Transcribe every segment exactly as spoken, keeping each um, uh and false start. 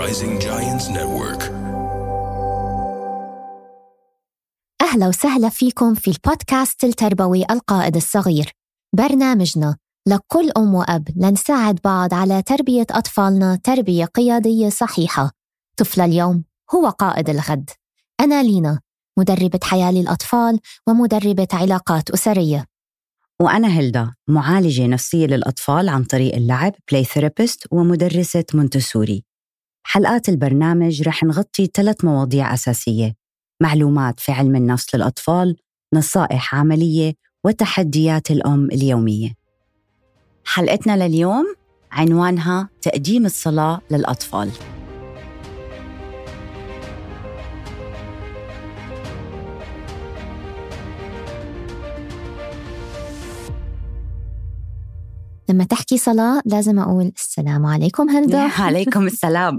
Rising Giants Network. أهلا وسهلا فيكم في البودكاست التربوي القائد الصغير، برنامجنا لكل أم وأب لنساعد بعض على تربية أطفالنا تربية قيادية صحيحة. طفل اليوم هو قائد الغد. أنا لينا، مدربة حياة للأطفال ومدربة علاقات أسرية. وأنا هيلدا، معالجة نفسية للأطفال عن طريق اللعب، بلاي ثيرابيست ومدرسة مونتسوري. حلقات البرنامج رح نغطي ثلاث مواضيع أساسية: معلومات في علم النفس للأطفال، نصائح عملية، وتحديات الأم اليومية. حلقتنا لليوم عنوانها تقديم الصلاة للأطفال. لما تحكي صلاة لازم أقول السلام عليكم هيلدا. عليكم السلام.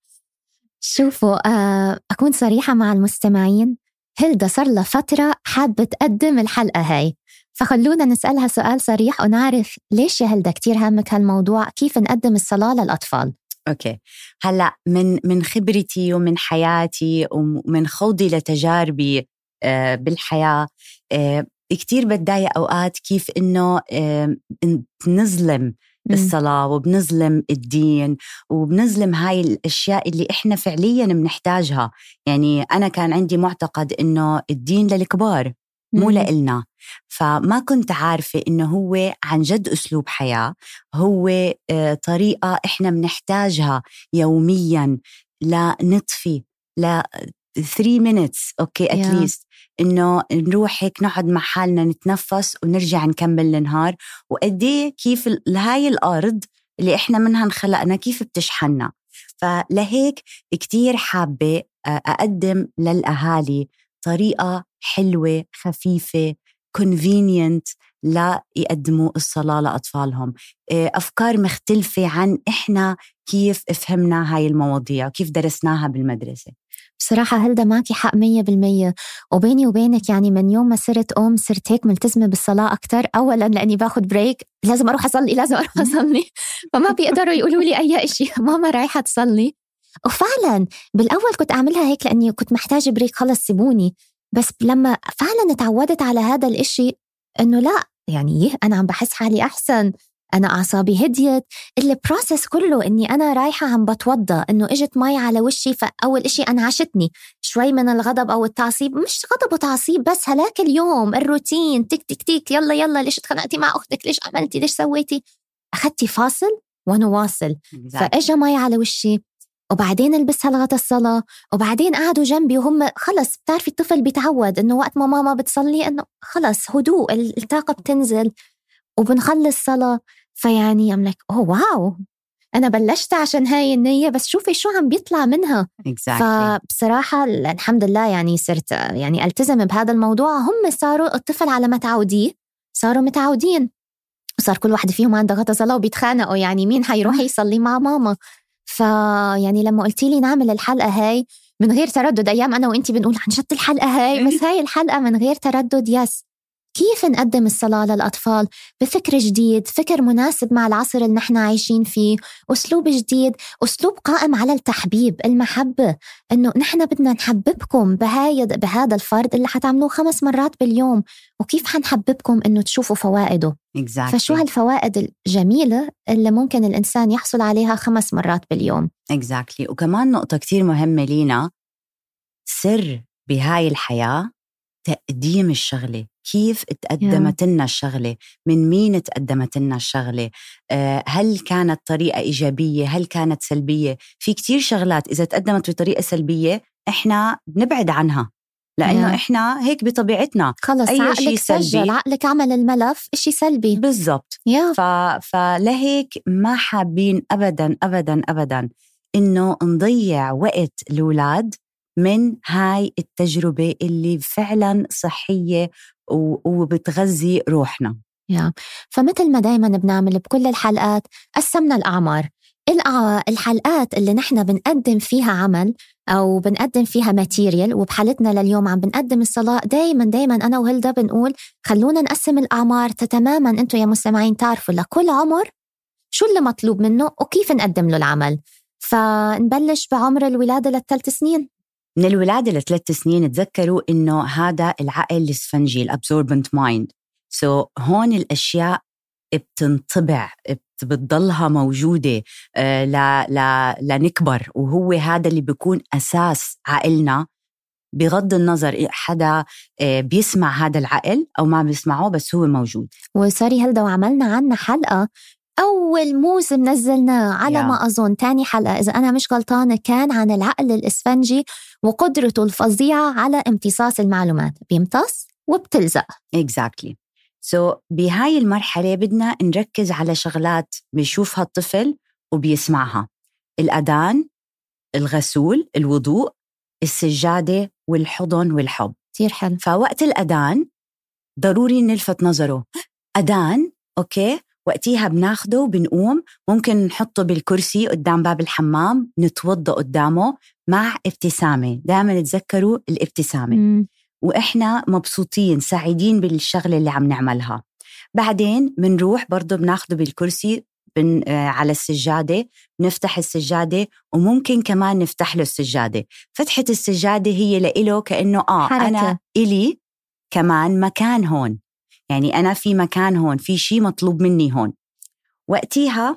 شوفوا، أكون صريحة مع المستمعين، هيلدا صار لها فترة حابة تقدم الحلقة هاي، فخلونا نسألها سؤال صريح ونعرف ليش يا هيلدا كتير هامك هالموضوع، كيف نقدم الصلاة للأطفال. أوكي، هلأ من من خبرتي ومن حياتي ومن خوضي لتجاربي بالحياة، كتير بتضايق أوقات كيف إنه نظلم الصلاة وبنظلم الدين وبنظلم هاي الأشياء اللي إحنا فعلياً بنحتاجها. يعني أنا كان عندي معتقد إنه الدين للكبار مو لإلنا، فما كنت عارفة إنه هو عن جد أسلوب حياة، هو طريقة إحنا بنحتاجها يومياً لنطفي ل three minutes أوكي at yeah. least إنه نروح هيك نقعد مع حالنا نتنفس ونرجع نكمل النهار. وقديه كيف هاي الأرض اللي إحنا منها نخلقنا كيف بتشحننا. فلهيك كتير حابة أقدم للأهالي طريقة حلوة خفيفة convenient لا يقدموا الصلاة لأطفالهم، أفكار مختلفة عن إحنا كيف فهمنا هاي المواضيع وكيف درسناها بالمدرسة. بصراحة هلدا معكي حق مية بالمية، وبيني وبينك يعني من يوم ما صرت أم صرت هيك ملتزمة بالصلاة أكتر. أولاً لأني باخد بريك، لازم أروح أصلي لازم أروح أصلي فما بيقدروا يقولوا لي أي إشي، ماما رايحة تصلي. وفعلاً بالأول كنت أعملها هيك لأني كنت محتاجة بريك، خلص سيبوني. بس لما فعلاً اتعودت على هذا الإشي إنه لا، يعني أنا عم بحس حالي أحسن، أنا أعصابي هديت، اللي بروسس كله إني أنا رايحة عم بتوضى، إنه إجت مي على وشي، فأول إشي أنعشتني شوي من الغضب أو التعصيب، مش غضب وتعصيب بس، هلاك اليوم الروتين تك تك تك يلا يلا، ليش اتخانقتي مع أختك، ليش عملتي، ليش سويتي، أخدتي فاصل ونواصل. exactly. فإجا مي على وشي، وبعدين لبس هلغة الصلاة، وبعدين قعدوا جنبي وهم خلص، بتعرفي الطفل بيتعود إنه وقت ما ماما بتصلي إنه خلص هدوء، الطاقة بتنزل وبنخلص صلاة. فيعني أملك أوه واو، أنا بلشت عشان هاي النية، بس شوفي شو عم بيطلع منها. exactly. فبصراحة الحمد لله يعني صرت يعني ألتزم بهذا الموضوع. هم صاروا الطفل على ما تعوديه صاروا متعودين، وصار كل واحد فيهم عنده غطا صلاة وبيتخانقوا يعني مين حيروح يصلي مع ماما. فيعني لما قلتي لي نعمل الحلقة هاي من غير تردد، أيام أنا وإنتي بنقول عن جد الحلقة هاي، بس هاي الحلقة من غير تردد. يس، كيف نقدم الصلاة للأطفال بفكر جديد، فكر مناسب مع العصر اللي نحن عايشين فيه، أسلوب جديد، أسلوب قائم على التحبيب، المحبة، إنه نحن بدنا نحببكم بهاي بهذا الفرد اللي حتعملوه خمس مرات باليوم، وكيف حنحببكم إنه تشوفوا فوائده. exactly. فشو هالفوائد الجميلة اللي ممكن الإنسان يحصل عليها خمس مرات باليوم. exactly. وكمان نقطة كتير مهمة لينا، سر بهاي الحياة تقديم الشغلة، كيف تقدمت لنا الشغلة، من مين تقدمت لنا الشغلة، هل كانت طريقة إيجابية، هل كانت سلبية. في كتير شغلات إذا تقدمت بطريقة سلبية إحنا بنبعد عنها، لأنه yeah. إحنا هيك بطبيعتنا، خلص أي شيء سلبي عقلك عمل الملف إشي سلبي بالضبط. yeah. ف... فلهيك ما حابين أبدا أبدا أبدا إنه نضيع وقت الأولاد من هاي التجربة اللي فعلا صحية وبتغذي روحنا. yeah. فمثل ما دايما بنعمل بكل الحلقات، قسمنا الأعمار. الحلقات اللي نحن بنقدم فيها عمل أو بنقدم فيها ماتيريال، وبحالتنا لليوم عم بنقدم الصلاة، دايما دايما أنا وهلدا بنقول خلونا نقسم الأعمار تماما. أنتوا يا مستمعين تعرفوا لكل عمر شو اللي مطلوب منه وكيف نقدم له العمل. فنبلش بعمر الولادة للثلاث سنين. من الولادة لثلاث سنين تذكروا إنه هذا العقل الإسفنجي الابزوربنت مايند. سو so, هون الأشياء بتنطبع بتضلها موجودة آه لا لا لنكبر، وهو هذا اللي بيكون أساس عقلنا بغض النظر حدا آه بيسمع هذا العقل أو ما بيسمعه، بس هو موجود. وسوري هلدا وعملنا عنه حلقة أول موسم نزلنا على yeah. ما أظن تاني حلقة إذا أنا مش غلطانة كان عن العقل الإسفنجي وقدرته الفظيعة على امتصاص المعلومات، بيمتص وبتلزق. Exactly. So بهاي المرحلة بدنا نركز على شغلات بيشوفها الطفل وبيسمعها: الأذان، الغسول، الوضوء، السجادة والحضن والحب. كتير حلو. فوقت الأذان ضروري نلفت نظره. أذان أوكي، وقتها بناخده وبنقوم، ممكن نحطه بالكرسي قدام باب الحمام نتوضأ قدامه مع ابتسامة. دائما نتذكروا الابتسامة م. وإحنا مبسوطين سعيدين بالشغلة اللي عم نعملها. بعدين بنروح برضو بناخده بالكرسي بن آه على السجادة، نفتح السجادة وممكن كمان نفتح له السجادة. فتحة السجادة هي لإله كأنه آه حركة. أنا إلي كمان مكان هون، يعني أنا في مكان هون، في شيء مطلوب مني هون. وقتها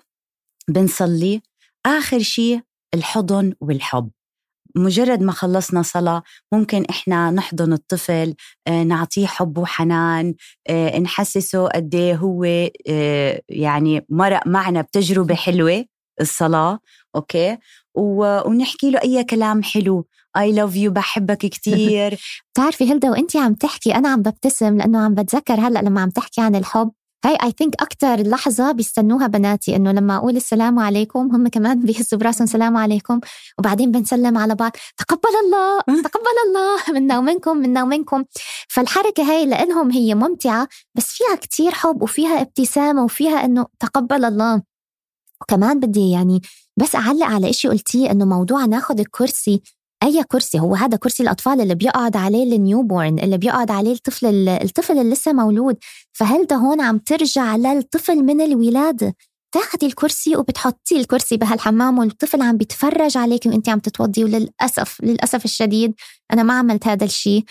بنصلي. آخر شيء الحضن والحب. مجرد ما خلصنا صلاة ممكن إحنا نحضن الطفل، آه نعطيه حب وحنان، آه نحسسه قديه هو آه يعني مرق معنا بتجربة حلوة الصلاة. أوكي، ونحكي له أي كلام حلو، I love you، بحبك كتير. تعرفي هلدا وإنتي عم تحكي أنا عم ببتسم لأنه عم بتذكر هلأ لما عم تحكي عن الحب. هاي I think أكتر لحظة بيستنوها بناتي، إنه لما أقول السلام عليكم هم كمان بيحسوا براسهم سلام عليكم، وبعدين بنسلم على بعض تقبل الله تقبل الله منا ومنكم منا ومنكم. فالحركة هاي لإلهم هي ممتعة، بس فيها كتير حب وفيها ابتسامة وفيها إنه تقبل الله. وكمان بدي يعني بس أعلق على إشي قلتيه، إنه موضوع ناخد الكرسي، أي كرسي هو هذا كرسي الأطفال اللي بيقعد عليه النيوبورن، اللي بيقعد عليه الطفل الطفل اللي لسه مولود. فهل ده هون عم ترجع للطفل من الولادة، تاخدي الكرسي وبتحطي الكرسي بهالحمام والطفل عم بيتفرج عليك وانت عم تتوضي. وللأسف للأسف الشديد أنا ما عملت هذا الشيء،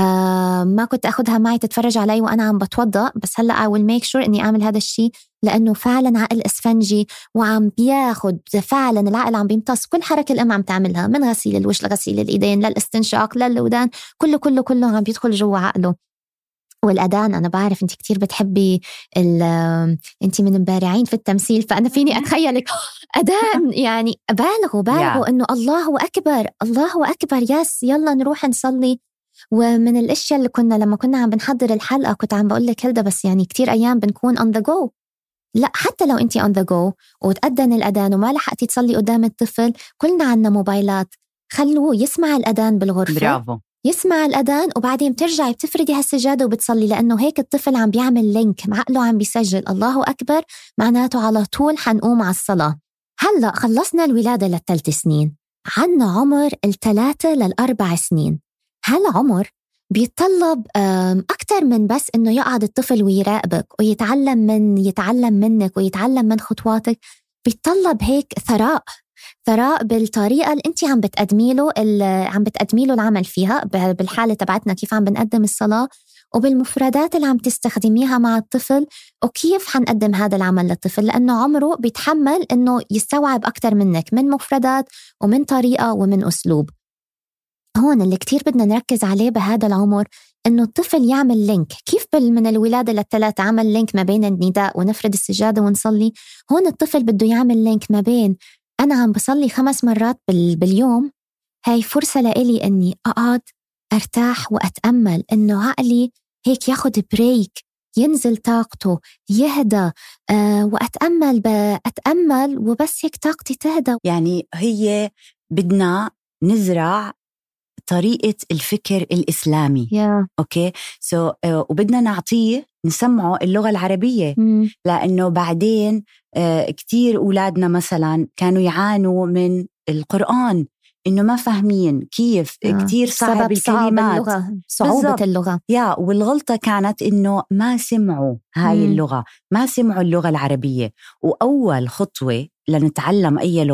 آه ما كنت أخدها معي تتفرج علي وأنا عم بتوضأ، بس هلأ I will make sure إني أعمل هذا الشيء، لأنه فعلا عقل إسفنجي وعم بياخد فعلا العقل عم بيمتص كل حركة الأم عم تعملها، من غسيل الوجه لغسيل الإيدين للاستنشاق للودان، كله كله كله عم بيدخل جوا عقله. والأذان أنا بعرف أنت كتير بتحبي أنت من البارعين في التمثيل، فأنا فيني أتخيلك أذان يعني بالغوا بالغوا إنه الله أكبر الله أكبر، ياس يلا نروح نصلي. ومن الأشياء اللي كنا لما كنا عم بنحضر الحلقة كنت عم بقول لك هلدا، بس يعني كتير أيام بنكون on the go. لا حتى لو أنت on the go وتأذن الأذان وما لحقتي تصلي قدام الطفل، كلنا عنا موبايلات، خلوه يسمع الأذان بالغرفة. برافو. يسمع الأذان وبعدين بترجعي بتفردي هالسجادة وبتصلي، لأنه هيك الطفل عم بيعمل لينك، عقله عم بيسجل الله أكبر، معناته على طول حنقوم على الصلاة. هلأ خلصنا الولادة للثلاث سنين، عنا عمر الثلاثة للأربع سنين. هالعمر بيتطلب أكتر من بس إنه يقعد الطفل ويراقبك ويتعلم من يتعلم منك ويتعلم من خطواتك، بيتطلب هيك ثراء ثراء بالطريقة اللي أنت عم بتقدمي له عم بتقدمي له العمل فيها. بالحالة تبعتنا كيف عم بنقدم الصلاة، وبالمفردات اللي عم تستخدميها مع الطفل، وكيف حنقدم هذا العمل للطفل، لأنه عمره بيتحمل إنه يستوعب أكتر منك من مفردات ومن طريقة ومن أسلوب. هون اللي كتير بدنا نركز عليه بهذا العمر إنه الطفل يعمل لينك. كيف من الولادة للثلاثة عمل لينك ما بين النداء ونفرد السجادة ونصلي، هون الطفل بده يعمل لينك ما بين أنا عم بصلي خمس مرات باليوم، هاي فرصة لإلي أني أقعد أرتاح وأتأمل، إنه عقلي هيك ياخد بريك، ينزل طاقته، يهدى، أه وأتأمل بأتأمل وبس هيك طاقتي تهدى. يعني هي بدنا نزرع طريقة الفكر الإسلامي. yeah. أوكي سو so, uh, وبدنا نعطيه نسمعه اللغة العربية. mm. لأنه بعدين uh, كتير أولادنا مثلا كانوا يعانوا من القرآن، إنه ما فاهمين كيف آه. كتير صعب الكلمات، اللغة. صعوبة بالزبط. اللغة يا والغلطة كانت إنه ما سمعوا هاي mm. اللغة، ما سمعوا اللغة العربية. وأول خطوة لنتعلم أي لغة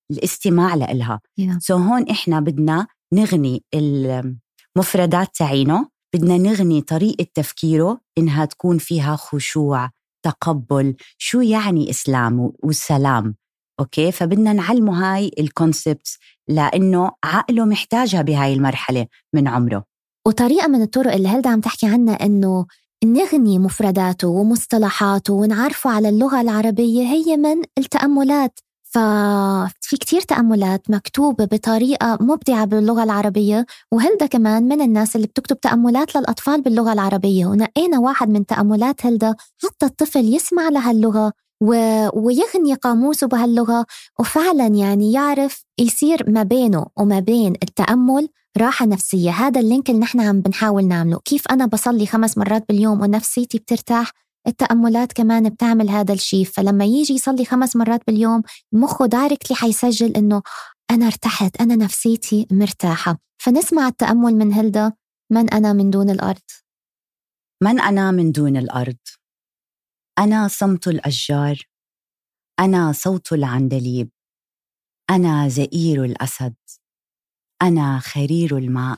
الاستماع لإلها. yeah. سو هون إحنا بدنا نغني المفردات تعينه، بدنا نغني طريقة تفكيره إنها تكون فيها خشوع، تقبل، شو يعني إسلام والسلام. أوكي، فبدنا نعلمه هاي الكونسبت لأنه عقله محتاجها بهاي المرحلة من عمره. وطريقة من الطرق اللي هلدا عم تحكي عنها إنه نغني مفرداته ومصطلحاته ونعرفه على اللغة العربية هي من التأملات. ففي كتير تأملات مكتوبة بطريقة مبدعة باللغة العربية، وهلدا كمان من الناس اللي بتكتب تأملات للأطفال باللغة العربية، ونقينا واحد من تأملات هلدا حتى الطفل يسمع لها اللغة ويغني قاموسه بهاللغة، وفعلا يعني يعرف يصير ما بينه وما بين التأمل راحة نفسية. هذا اللينك اللي نحن عم بنحاول نعمله. كيف أنا بصلي خمس مرات باليوم ونفسيتي بترتاح، التأملات كمان بتعمل هذا الشيء. فلما يجي يصلي خمس مرات باليوم مخه دايركتلي حيسجل إنه أنا ارتحت، أنا نفسيتي مرتاحة. فنسمع التأمل من هلدا: من أنا من دون الأرض. من أنا من دون الأرض، أنا صمت الأشجار، أنا صوت العندليب، أنا زئير الأسد، أنا خرير الماء،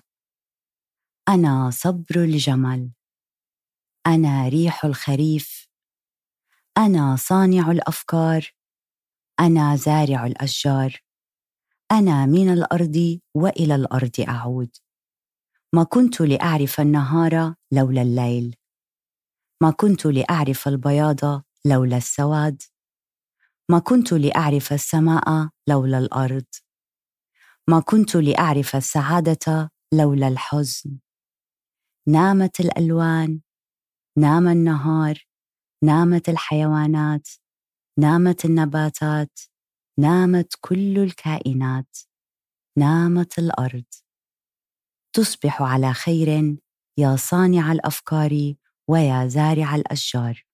أنا صبر الجمل، أنا ريح الخريف، أنا صانع الأفكار، أنا زارع الأشجار، أنا من الأرض وإلى الأرض أعود. ما كنت لأعرف النهار لولا الليل، ما كنت لأعرف البياض لولا السواد، ما كنت لأعرف السماء لولا الأرض، ما كنت لأعرف السعادة لولا الحزن. نامت الألوان، نام النهار، نامت الحيوانات، نامت النباتات، نامت كل الكائنات، نامت الأرض. تصبح على خير يا صانع الأفكار ويا زارع الأشجار.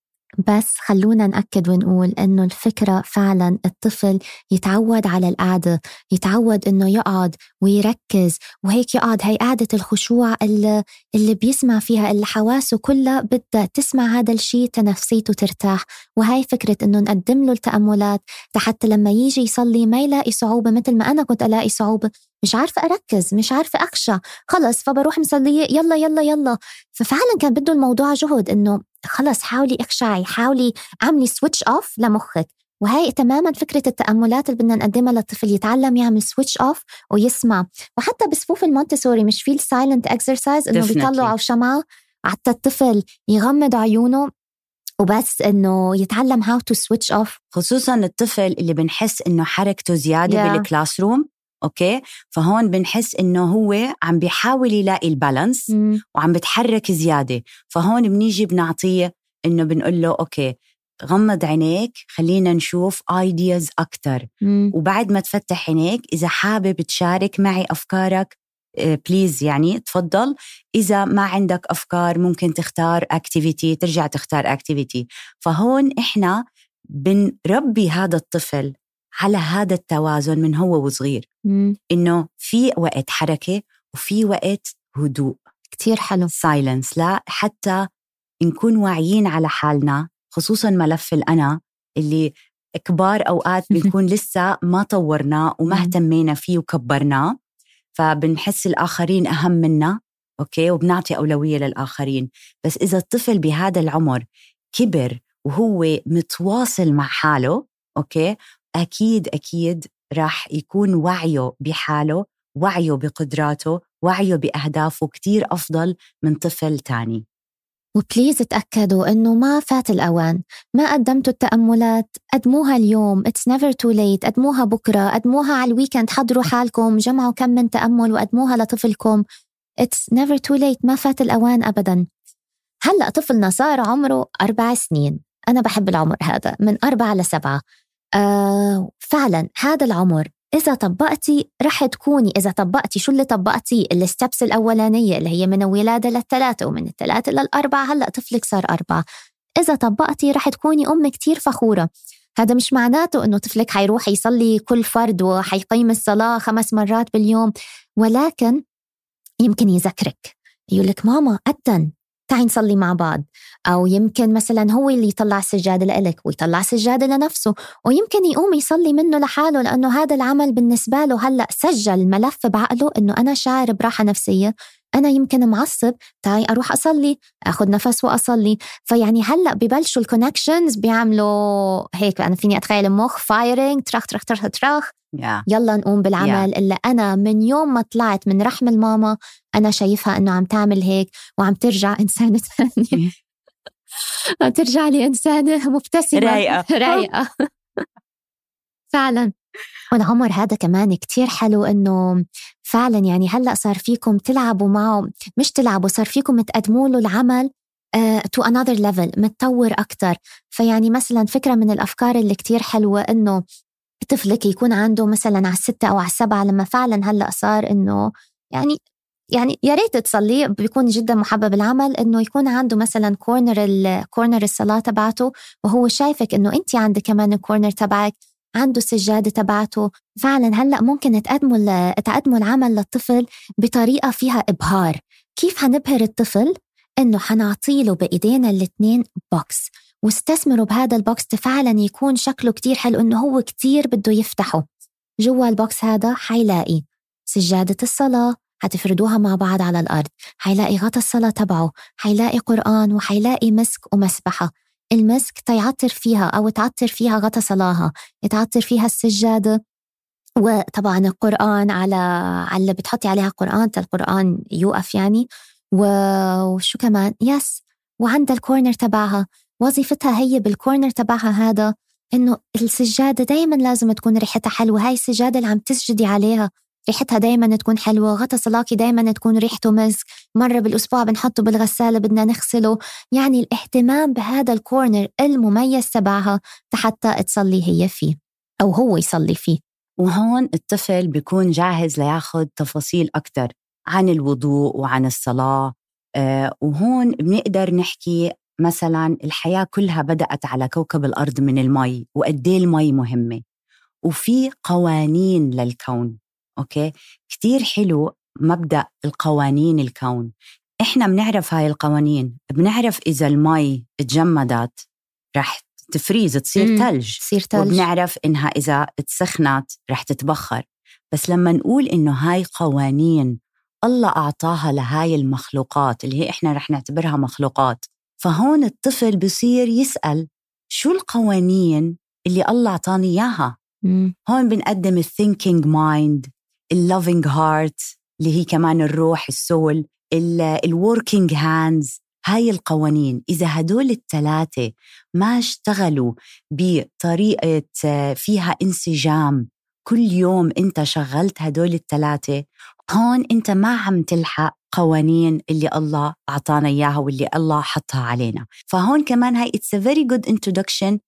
بس خلونا نأكد ونقول إنه الفكرة فعلا الطفل يتعود على القعدة، يتعود إنه يقعد ويركز، وهيك يقعد. هاي قعدة الخشوع اللي, اللي بيسمع فيها، اللي حواسه كلها بدها تسمع هذا الشيء تنفسيته ترتاح. وهاي فكرة إنه نقدم له التأملات حتى لما يجي يصلي ما يلاقي صعوبة مثل ما أنا كنت ألاقي صعوبة، مش عارفة أركز، مش عارفة أخشى، خلص فبروح مصلية يلا يلا يلا. ففعلا كان بده الموضوع جهد، إنه خلص حاولي اخشعي، حاولي اعملي سويتش اوف لمخك. وهي تماما فكرة التأملات اللي بدنا نقدمها للطفل، يتعلم يعمل سويتش اوف ويسمع. وحتى بصفوف المونتسوري مش في السايلنت اكسرسايز انه بيطلعوا شمعة حتى الطفل يغمض عيونه وبس انه يتعلم how to switch off. خصوصا الطفل اللي بنحس انه حركته زيادة yeah. بالكلاس روم. اوكي، فهون بنحس انه هو عم بيحاول يلاقي البالانس mm. وعم بتحرك زيادة. فهون بنيجي بنعطيه انه بنقول له اوكي غمض عينيك، خلينا نشوف ايدياز اكتر. mm. وبعد ما تفتح عينيك اذا حابب تشارك معي افكارك بليز يعني تفضل. إذا ما عندك أفكار ممكن تختار أكتيفيتي، ترجع تختار أكتيفيتي. فهون إحنا بنربي هذا الطفل على هذا التوازن من هو وصغير، مم. إنه في وقت حركة وفي وقت هدوء. كتير حلو سايلنس، لا حتى نكون واعيين على حالنا، خصوصا ملف الأنا اللي كبار أوقات بنكون لسه ما طورناه وما اهتمينا فيه وكبرناه، فبنحس الآخرين أهم منا. أوكي، وبنعطي أولوية للآخرين. بس إذا الطفل بهذا العمر كبر وهو متواصل مع حاله، أوكي، أكيد أكيد راح يكون وعيه بحاله، وعيه بقدراته، وعيه بأهدافه كتير أفضل من طفل تاني. وبليز تأكدوا أنه ما فات الأوان. ما قدمتوا التأملات قدموها اليوم، it's never too late. قدموها بكرة، قدموها على الويكند، حضروا حالكم جمعوا كم من تأمل وقدموها لطفلكم. it's never too late، ما فات الأوان أبدا. هلأ طفلنا صار عمره أربع سنين، أنا بحب العمر هذا من أربعة لسبعة. آه فعلا هذا العمر إذا طبقتي رح تكوني، إذا طبقتي شو اللي طبقتي الستبس الأولانية اللي هي من الولادة للثلاثة ومن الثلاثة للأربعة، هلأ طفلك صار أربعة، إذا طبقتي رح تكوني أم كتير فخورة. هذا مش معناته إنه طفلك حيروح يصلي كل فرد وحيقيم الصلاة خمس مرات باليوم، ولكن يمكن يذكرك، يقولك ماما أدن تعي نصلي مع بعض. أو يمكن مثلا هو اللي يطلع سجادة لإلك ويطلع سجادة لنفسه، ويمكن يقوم يصلي منه لحاله، لأنه هذا العمل بالنسبة له هلأ سجل ملف بعقله إنه أنا شاعر براحة نفسية، أنا يمكن معصب، تعي أروح أصلي، أخذ نفس وأصلي. فيعني هلأ ببلشوا الكونكشنز بيعملوا هيك، أنا فيني أتخيل المخ فايرينج، ترخ ترخ ترخ ترخ yeah. يلا نقوم بالعمل. yeah. إلا أنا من يوم ما طلعت من رحم الماما أنا شايفها إنه عم تعمل هيك وعم ترجع إنسانة ثانية. عم ترجع لي إنسانة مبتسمة رايقة رايقة فعلا. والعمر هذا كمان كتير حلو إنه فعلا يعني هلأ صار فيكم تلعبوا معه، مش تلعبوا، صار فيكم تقدموا له العمل uh, to another level، متطور أكتر. فيعني مثلا فكرة من الأفكار اللي كتير حلوة إنه طفلك يكون عنده مثلا على الستة أو على السبعة، لما فعلا هلأ صار إنه يعني يعني يا ريت تصلي، بيكون جدا محبب العمل إنه يكون عنده مثلا كورنر الكورنر الصلاة تبعته، وهو شايفك إنه أنت عندك كمان الكورنر تبعك، عنده السجادة تبعته. فعلا هلأ ممكن تقدموا تقدموا العمل للطفل بطريقة فيها إبهار. كيف هنبهر الطفل؟ إنه حنعطيله بإيدينا الاثنين بوكس، واستثمروا بهذا البوكس فعلا يكون شكله كتير حلو، إنه هو كتير بده يفتحه. جوا البوكس هذا حيلاقي سجادة الصلاة، هتفردوها مع بعض على الأرض، حيلاقي غطا الصلاة تبعه، حيلاقي قرآن، وحيلاقي مسك ومسبحة. المسك تيعطر فيها أو تعطر فيها غطا صلاها، يتعطر فيها السجادة، وطبعا القرآن على على اللي بتحطي عليها قرآن، القرآن يوقف يعني. وشو كمان يس وعند الكورنر تبعها وظيفتها هي بالكورنر تبعها هذا إنه السجادة دايما لازم تكون ريحتها حلوة. هاي السجادة اللي عم تسجدي عليها ريحتها دايما تكون حلوة، غطا صلاكي دايما تكون ريحته مسك، مرة بالأسبوع بنحطه بالغسالة بدنا نغسله. يعني الاهتمام بهذا الكورنر المميز تبعها حتى تصلي هي فيه أو هو يصلي فيه. وهون الطفل بيكون جاهز لياخد تفاصيل أكتر عن الوضوء وعن الصلاة. آه وهون بنقدر نحكي مثلا الحياة كلها بدأت على كوكب الأرض من المي، وقديه المي مهمة، وفي قوانين للكون. أوكي، كتير حلو مبدأ القوانين الكون. إحنا بنعرف هاي القوانين، بنعرف إذا المي اتجمدت رح تفريز تصير تلج، تصير تلج، وبنعرف إنها إذا اتسخنت رح تتبخر. بس لما نقول إنه هاي قوانين الله أعطاها لهاي المخلوقات اللي هي إحنا رح نعتبرها مخلوقات، فهون الطفل بصير يسأل شو القوانين اللي الله أعطاني إياها. مم. هون بنقدم الثينكينج مايند، اللوفينج هارت اللي هي كمان الروح السول، الوركينج هاندز. هاي القوانين إذا هدول الثلاثة ما اشتغلوا بطريقة فيها انسجام، كل يوم انت شغلت هدول الثلاثة، هون انت ما عم تلحق قوانين اللي الله أعطانا إياها واللي الله حطها علينا. فهون كمان هاي it's a very good introduction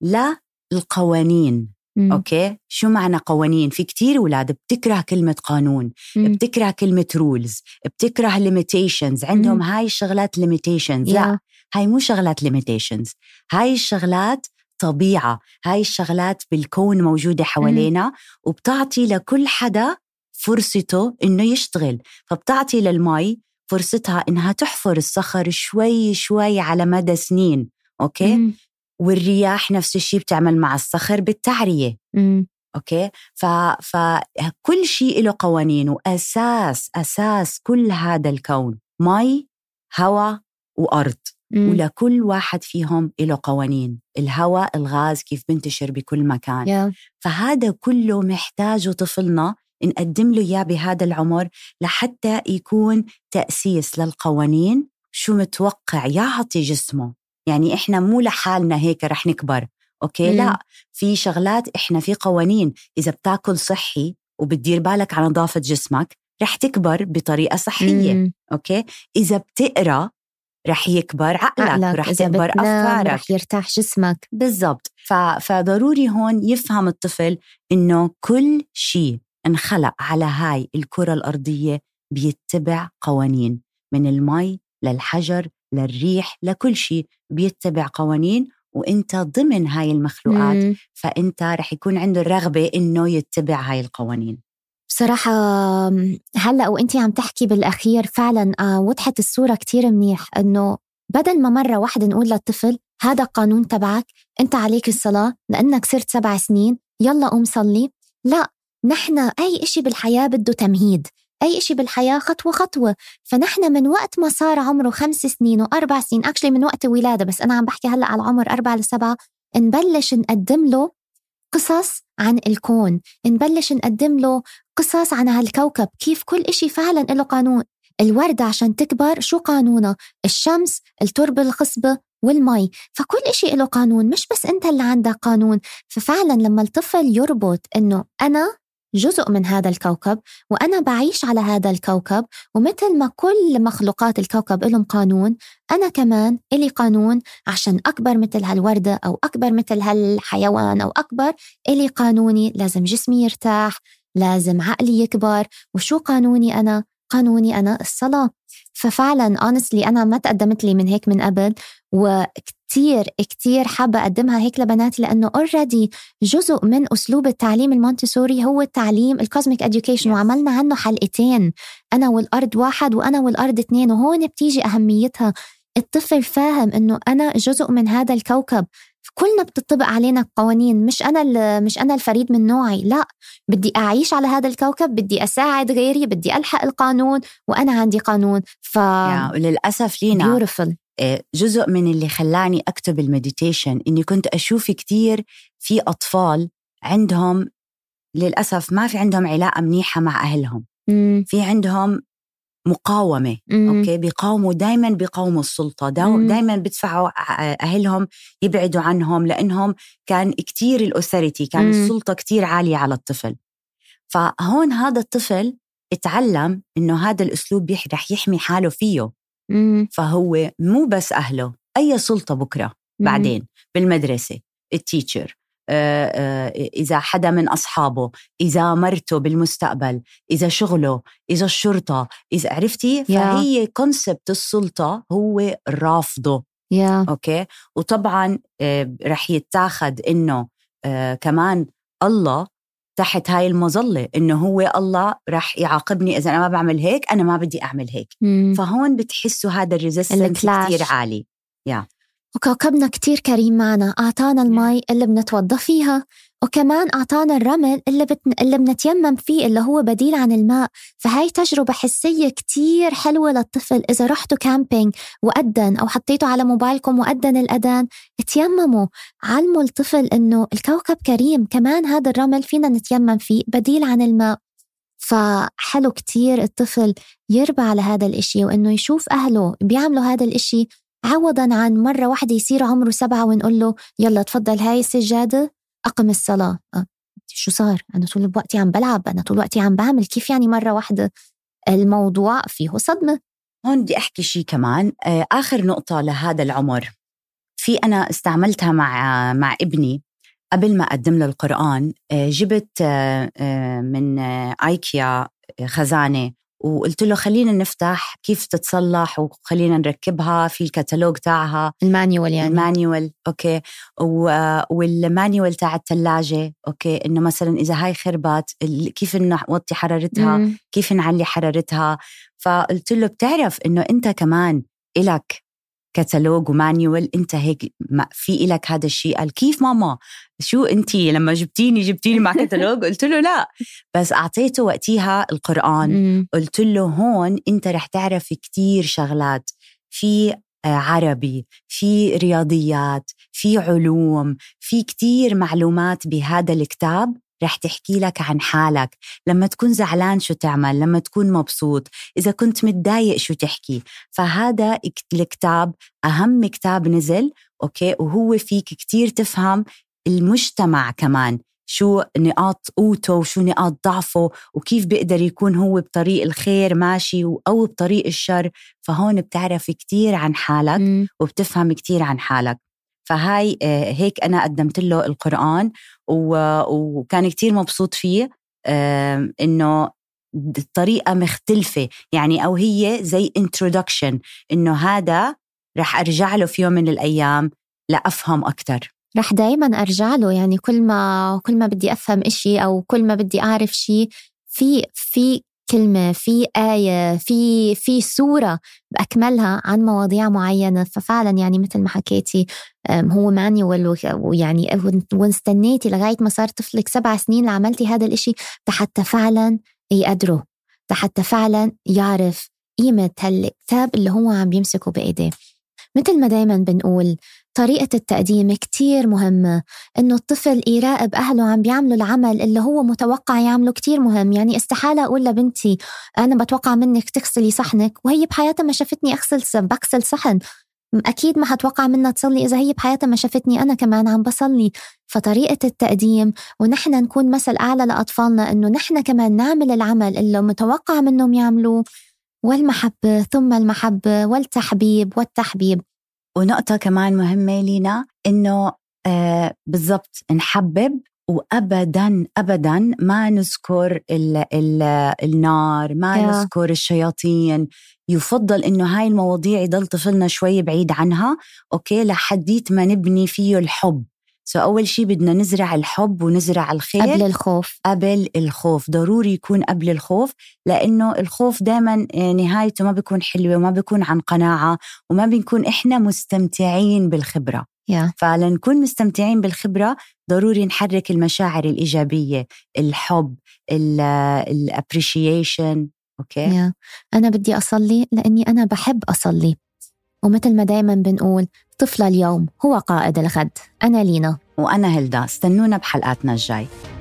للقوانين. مم. أوكي، شو معنى قوانين؟ في كتير أولاد بتكره كلمة قانون، مم. بتكره كلمة rules، بتكره limitations، عندهم مم. هاي الشغلات limitations. yeah. لا، هاي مو شغلات limitations، هاي الشغلات طبيعة، هاي الشغلات بالكون موجودة حوالينا. مم. وبتعطي لكل حدا فرصته إنه يشتغل. فبتعطي للمي فرصتها إنها تحفر الصخر شوي شوي على مدى سنين. أوكي. مم. والرياح نفس الشيء بتعمل مع الصخر بالتعرية. مم. أوكي. ف... فكل شيء له قوانين، وأساس أساس كل هذا الكون مي، هواء، وأرض. مم. ولكل واحد فيهم له قوانين. الهواء، الغاز كيف بنتشر بكل مكان. yeah. فهذا كله محتاجه طفلنا نقدم له إياه بهذا العمر لحتى يكون تأسيس للقوانين شو متوقع يعطي جسمه. يعني إحنا مو لحالنا هيك رح نكبر. أوكي. مم. لا، في شغلات إحنا في قوانين. إذا بتاكل صحي وبتدير بالك على نظافة جسمك رح تكبر بطريقة صحية. مم. أوكي. إذا بتقرأ رح يكبر عقلك, عقلك. رح تكبر أفكارك، رح يرتاح جسمك. بالضبط. ف... فضروري هون يفهم الطفل إنه كل شيء انخلق على هاي الكرة الأرضية بيتبع قوانين، من المي للحجر للريح لكل شيء بيتبع قوانين، وإنت ضمن هاي المخلوقات. مم. فإنت رح يكون عنده الرغبة إنه يتبع هاي القوانين. بصراحة هلأ وإنتي عم تحكي بالأخير فعلا آه وضحت الصورة كتير منيح، إنه بدل ما مرة واحدة نقول للطفل هذا قانون تبعك، أنت عليك الصلاة لأنك صرت سبع سنين يلا قوم صلي. لا، نحن أي إشي بالحياة بده تمهيد، أي إشي بالحياة خطوة خطوة. فنحن من وقت ما صار عمره خمس سنين وأربع سنين، أكشلي من وقت الولادة، بس أنا عم بحكي هلأ على العمر أربعة لسبعة، نبلش نقدم له قصص عن الكون، نبلش نقدم له قصص عن هالكوكب، كيف كل إشي فعلا له قانون. الوردة عشان تكبر شو قانونها؟ الشمس، التربة الخصبة والمي، فكل إشي له قانون، مش بس أنت اللي عندك قانون. ففعلا لما الطفل يربط أنه أنا جزء من هذا الكوكب وأنا بعيش على هذا الكوكب، ومثل ما كل مخلوقات الكوكب لهم قانون، أنا كمان إلي قانون عشان أكبر مثل هالوردة أو أكبر مثل هالحيوان أو أكبر، إلي قانوني، لازم جسمي يرتاح، لازم عقلي يكبر. وشو قانوني أنا؟ قانوني أنا الصلاة. ففعلا honestly أنا ما تقدمت لي من هيك من قبل، وكتير كتير حابة أقدمها هيك لبناتي، لأنه already جزء من أسلوب التعليم المونتسوري هو التعليم الكوزميك education، وعملنا عنه حلقتين، أنا والأرض واحد وأنا والأرض اثنين، وهون بتيجي أهميتها. الطفل فاهم أنه أنا جزء من هذا الكوكب، كلنا بتطبق علينا قوانين، مش أنا مش أنا الفريد من نوعي، لا، بدي أعيش على هذا الكوكب، بدي أساعد غيري، بدي ألحق القانون وأنا عندي قانون. ف وللأسف لينا beautiful. جزء من اللي خلاني أكتب المديتيشن إني كنت أشوف كتير في أطفال عندهم للأسف ما في عندهم علاقة منيحة مع أهلهم، م. في عندهم مقاومة، م. أوكي، بيقاوموا دايما، بيقاوموا السلطة، دايما بيدفعوا أهلهم يبعدوا عنهم، لأنهم كان كتير الأسرتي، كان م. السلطة كتير عالية على الطفل. فهون هذا الطفل اتعلم إنه هذا الأسلوب رح يحمي حاله فيه، م. فهو مو بس أهله، أي سلطة بكرة م. بعدين بالمدرسة، التيتشر، إذا حدا من أصحابه، إذا مرته بالمستقبل، إذا شغله، إذا الشرطة، إذا عرفتي، فهي yeah. كونسبت السلطة هو رافضه. yeah. أوكي. وطبعا رح يتاخد إنه كمان الله تحت هاي المظلة، إنه هو الله رح يعاقبني إذا أنا ما بعمل هيك، أنا ما بدي أعمل هيك. mm. فهون بتحسوا هذا الريزيستنس كتير عالي. yeah. وكوكبنا كتير كريم معنا، أعطانا المي اللي بنتوضى فيها، وكمان أعطانا الرمل اللي, بتن... اللي بنتيمم فيه، اللي هو بديل عن الماء. فهاي تجربة حسية كتير حلوة للطفل. إذا رحتوا كامبينج وأدن، أو حطيتوا على موبايلكم وأدن الأذان، تيمموا، علموا الطفل إنه الكوكب كريم، كمان هذا الرمل فينا نتيمم فيه بديل عن الماء. فحلو كتير الطفل يربى على هذا الإشي، وإنه يشوف أهله بيعملوا هذا الإشي، عوضاً عن مرة واحدة يصير عمره سبعة ونقول له يلا تفضل هاي السجادة أقم الصلاة. أه. شو صار؟ أنا طول وقتي عم بلعب، أنا طول وقتي عم بعمل، كيف يعني مرة واحدة؟ الموضوع فيه صدمة. هون بدي أحكي شيء كمان، آخر نقطة لهذا العمر، في أنا استعملتها مع مع ابني قبل ما أقدم له القرآن. جبت من آيكيا خزانة وقلت له خلينا نفتح كيف تتصلح وخلينا نركبها في الكتالوج تاعها، المانيول يعني المانيول. أوكي. والمانيول تاع الثلاجة، أوكي، إنه مثلا إذا هاي خربت كيف نوطي حرارتها، مم. كيف نعلي حرارتها. فقلت له بتعرف إنه أنت كمان إلك كتالوج ومانيول، أنت هيك في إلك هذا الشيء. قال كيف ماما؟ شو أنتي لما جبتيني جبتيني مع كتالوج؟ قلت له لا، بس أعطيته وقتيها القرآن. مم. قلت له هون أنت رح تعرف كتير شغلات، في عربي، في رياضيات، في علوم، في كتير معلومات بهذا الكتاب رح تحكي لك عن حالك، لما تكون زعلان شو تعمل، لما تكون مبسوط، إذا كنت متضايق شو تحكي. فهذا الكتاب أهم كتاب نزل، أوكي، وهو فيك كتير تفهم المجتمع كمان، شو نقاط قوته وشو نقاط ضعفه، وكيف بيقدر يكون هو بطريق الخير ماشي أو بطريق الشر. فهون بتعرف كتير عن حالك م. وبتفهم كتير عن حالك. فهاي هيك أنا قدمت له القرآن وكان كتير مبسوط فيه، إنه الطريقة مختلفة يعني، أو هي زي introduction، إنه هذا رح أرجع له في يوم من الأيام لأفهم أكتر. رح دايما أرجع له، يعني كل ما كل ما بدي أفهم إشي أو كل ما بدي أعرف شيء في في كلمة، في آية، في في سورة بأكملها عن مواضيع معينة. ففعلا يعني مثل ما حكيتي هو مانيوال، ويعني واستنيتي لغاية ما صار طفلك سبع سنين لعملتي هذا الاشي حتى فعلا يقدره، حتى فعلا يعرف قيمة هالكتاب اللي هو عم بيمسكه بإيديه. مثل ما دايما بنقول طريقة التقديم كتير مهمة. إنه الطفل يراقب أهله عم بيعملوا العمل اللي هو متوقع يعمله كتير مهم. يعني استحالة أقول لبنتي أنا بتوقع منك تغسلي صحنك وهي بحياتها ما شافتني أغسل بغسل صحن. أكيد ما هتوقع منها تصلي إذا هي بحياتها ما شافتني أنا كمان عم بصلي. فطريقة التقديم ونحن نكون مثل أعلى لأطفالنا، إنه نحن كمان نعمل العمل اللي متوقع منهم يعملوه، والمحبة ثم المحبة والتحبيب والتحبيب. ونقطة كمان مهمة لينا إنه آه بالضبط نحبب، وأبداً أبداً ما نذكر ال ال النار، ما yeah. نذكر الشياطين. يفضل إنه هاي المواضيع يضل طفلنا شوي بعيد عنها، أوكي، لحديت ما نبني فيه الحب. سو أول شي بدنا نزرع الحب ونزرع الخير قبل الخوف. قبل الخوف ضروري يكون قبل الخوف، لأنه الخوف دائما نهايته ما بيكون حلوة وما بيكون عن قناعة، وما بنكون إحنا مستمتعين بالخبرة. yeah. فلنكون مستمتعين بالخبرة ضروري نحرك المشاعر الإيجابية، الحب، الابريشيشن. أوكي yeah. أنا بدي أصلي لأني أنا بحب أصلي، ومثل ما دايما بنقول طفل اليوم هو قائد الغد. أنا لينا وأنا هلدا، استنونا بحلقاتنا الجاي.